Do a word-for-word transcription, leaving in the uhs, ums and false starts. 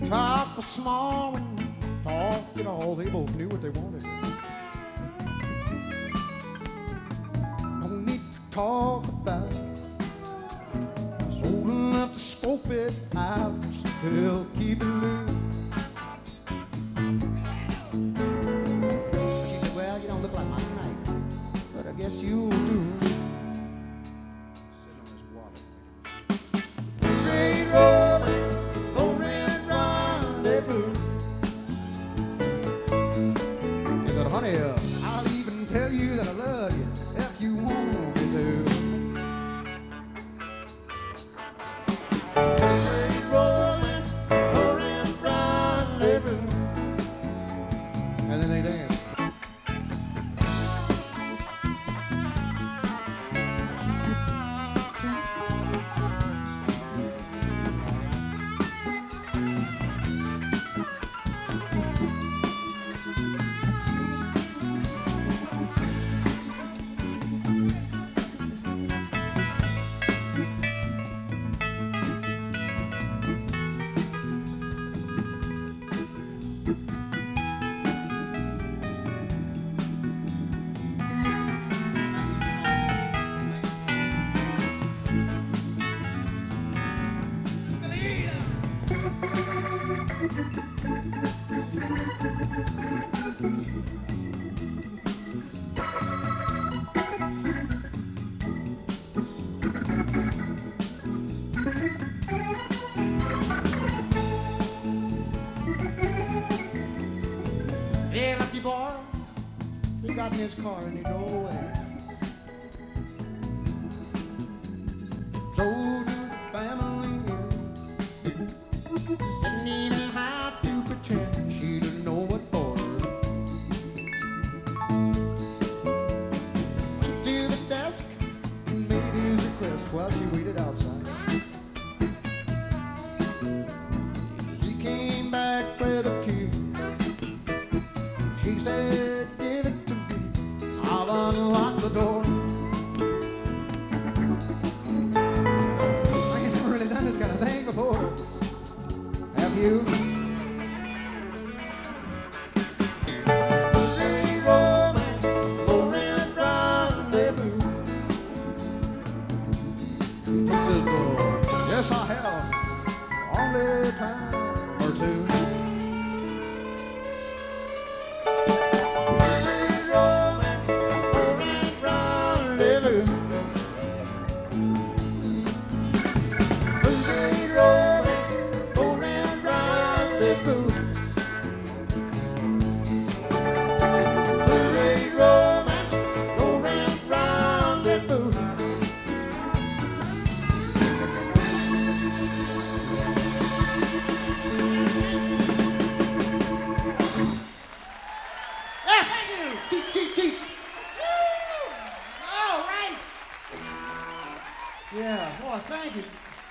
Talk was small and talk at all. They both knew what they wanted. No need to talk about it. I was old enough to scope it out, still keep it loose. She said, well, you don't look like my type, but I guess you'll do. Sit on this water. Great romance, oh red rendezvous. He said, honey, uh, I'll even tell you that I love you if you want me to. Great romance, oh red rendezvous. And then they danced. Yeah, lucky boy, he got in his car and he drove away. So did the family. Didn't even have to pretend she didn't know what for. Went to the desk and made his request while she waited outside. He came back with a key. She said, give it to me, I'll unlock the door. I ain't never really done this kind of thing before. Have you? Great romance, oh red rendezvous. He said, uh, yes I have, only time